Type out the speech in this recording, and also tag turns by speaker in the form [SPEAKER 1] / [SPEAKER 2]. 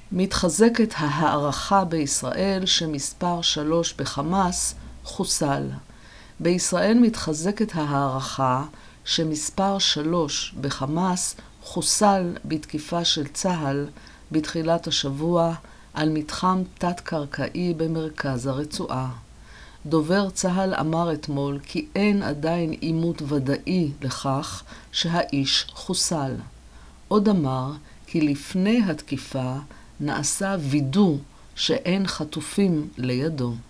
[SPEAKER 1] מתחזקת ההערכה בישראל שמספר 3 בחמאס חוסל. בישראל מתחזקת ההערכה שמספר 3 בחמאס חוסל בתקיפה של צה"ל בתחילת השבוע על מתחם תת-קרקעי במרכז הרצועה. דובר צה"ל אמר אתמול כי אין עדיין אימות ודאי לכך שהאיש חוסל. עוד אמר כי לפני התקיפה נעשה וידוא שאין חטופים לידו.